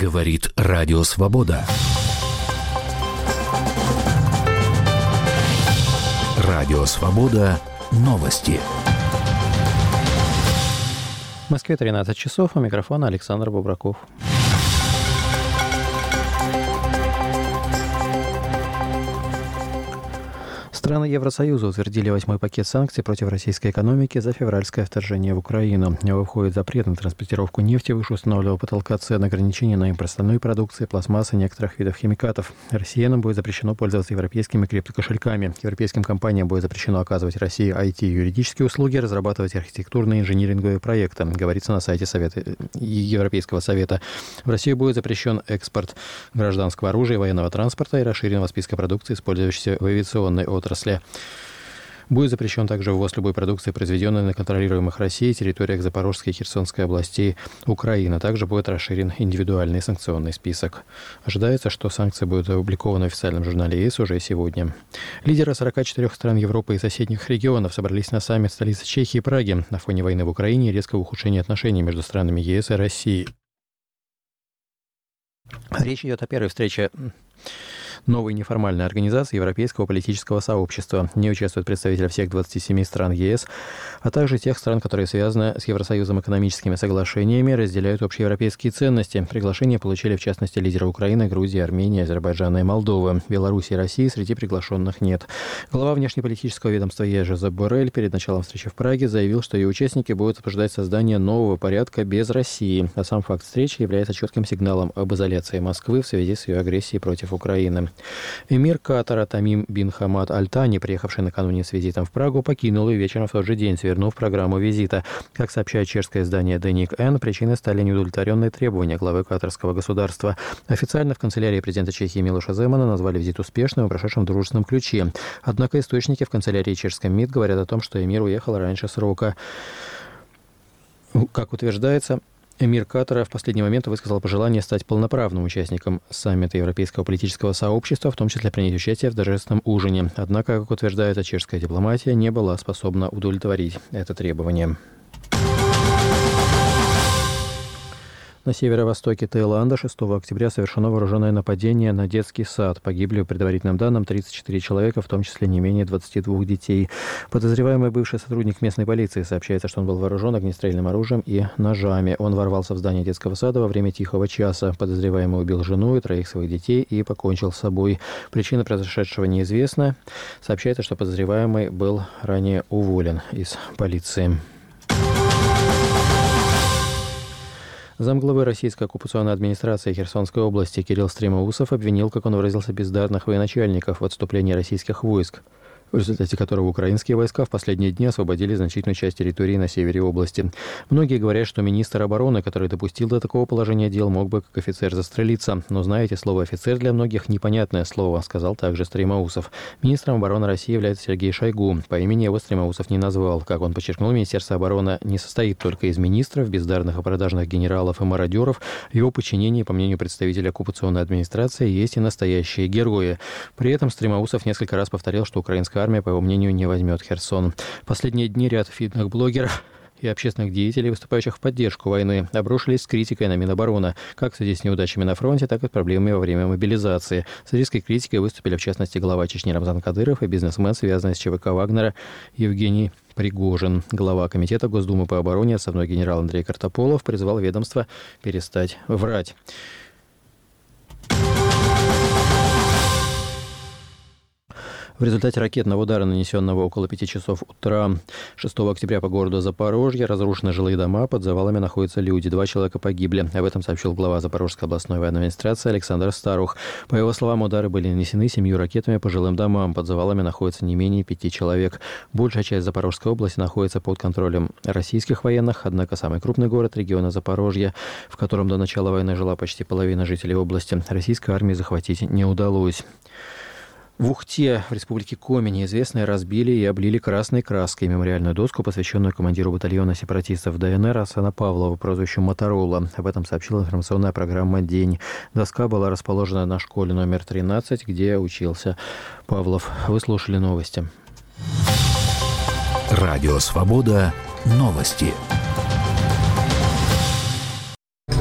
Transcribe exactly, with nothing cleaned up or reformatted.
Говорит Радио Свобода. Радио Свобода. Новости. В Москве тринадцать часов. У микрофона Александр Бубраков. Страны Евросоюза утвердили восьмой пакет санкций против российской экономики за февральское вторжение в Украину. В него входит запрет на транспортировку нефти выше установленного потолка цен, ограничения на импорт остальной продукции, пластмассы и некоторых видов химикатов. Россиянам будет запрещено пользоваться европейскими криптокошельками. Европейским компаниям будет запрещено оказывать России ай ти и юридические услуги, разрабатывать архитектурные и инжиниринговые проекты, говорится на сайте Совета, Европейского совета. В Россию будет запрещен экспорт гражданского оружия и военного транспорта и расширенного списка продукции, использующейся в авиационной отрасли. Будет запрещен также ввоз любой продукции, произведенной на контролируемых Россией территориях Запорожской и Херсонской областей Украины. Также будет расширен индивидуальный санкционный список. Ожидается, что санкции будут опубликованы в официальном журнале ЕС уже сегодня. Лидеры сорока четырёх стран Европы и соседних регионов собрались на саммит в столице Чехии Праге на фоне войны в Украине и резкого ухудшения отношений между странами ЕС и Россией. Речь идет о первой встрече новой неформальной организации Европейского политического сообщества. В ней участвуют представители всех двадцати семи стран ЕС, а также тех стран, которые связаны с Евросоюзом экономическими соглашениями, разделяют общеевропейские ценности. Приглашение получили, в частности, лидеры Украины, Грузии, Армении, Азербайджана и Молдовы. Беларуси и России среди приглашенных нет. Глава внешнеполитического ведомства ЕС Жозеп Боррель перед началом встречи в Праге заявил, что ее участники будут обсуждать создание нового порядка без России. А сам факт встречи является четким сигналом об изоляции Москвы в связи с ее агрессией против Украины. Эмир Катара Тамим бин Хамад Аль-Тани, приехавший накануне с визитом в Прагу, покинул ее вечером в тот же день, свернув программу визита. Как сообщает чешское издание Деник Н, причиной стали неудовлетворенные требования главы катарского государства. Официально в канцелярии президента Чехии Милоша Земана назвали визит успешным и прошедшим в дружественном ключе. Однако источники в канцелярии чешском МИД говорят о том, что эмир уехал раньше срока. Как утверждается, эмир Катара в последний момент высказал пожелание стать полноправным участником саммита Европейского политического сообщества, в том числе принять участие в торжественном ужине. Однако, как утверждается, чешская дипломатия не была способна удовлетворить это требование. На северо-востоке Таиланда шестого октября совершено вооруженное нападение на детский сад. Погибли, по предварительным данным, тридцать четыре человека, в том числе не менее двадцати двух детей. Подозреваемый бывший сотрудник местной полиции. Сообщается, что он был вооружен огнестрельным оружием и ножами. Он ворвался в здание детского сада во время тихого часа. Подозреваемый убил жену и троих своих детей и покончил с собой. Причина произошедшего неизвестна. Сообщается, что подозреваемый был ранее уволен из полиции. Замглавы российской оккупационной администрации Херсонской области Кирилл Стремоусов обвинил, как он выразился, бездарных военачальников в отступлении российских войск, в результате которого украинские войска в последние дни освободили значительную часть территории на севере области. Многие говорят, что министр обороны, который допустил до такого положения дел, мог бы как офицер застрелиться. Но, знаете, слово «офицер» для многих непонятное слово, сказал также Стремоусов. Министром обороны России является Сергей Шойгу. По имени его Стремоусов не назвал. Как он подчеркнул, Министерство обороны не состоит только из министров, бездарных и продажных генералов и мародеров. В его подчинении, по мнению представителя оккупационной администрации, есть и настоящие герои. При этом Стремоусов несколько раз повторил, что украинская армия, по его мнению, не возьмет Херсон. В последние дни ряд видных блогеров и общественных деятелей, выступающих в поддержку войны, обрушились с критикой на Минобороны, как в связи с неудачами на фронте, так и с проблемами во время мобилизации. С резкой критикой выступили, в частности, глава Чечни Рамзан Кадыров и бизнесмен, связанный с ЧВК Вагнера, Евгений Пригожин. Глава Комитета Госдумы по обороне, отставной генерал Андрей Картополов, призвал ведомство перестать врать. В результате ракетного удара, нанесенного около пяти часов утра шестого октября по городу Запорожье, разрушены жилые дома, под завалами находятся люди. Два человека погибли. Об этом сообщил глава Запорожской областной военной администрации Александр Старух. По его словам, удары были нанесены семью ракетами по жилым домам. Под завалами находится не менее пяти человек. Большая часть Запорожской области находится под контролем российских военных, однако самый крупный город региона Запорожье, в котором до начала войны жила почти половина жителей области, российской армии захватить не удалось. В Ухте, в республике Коми, неизвестные разбили и облили красной краской мемориальную доску, посвященную командиру батальона сепаратистов ДНР Асана Павлова, прозвищем Моторола. Об этом сообщила информационная программа «День». Доска была расположена на школе номер тринадцать, где учился Павлов. Вы слушали новости. Радио «Свобода». Новости.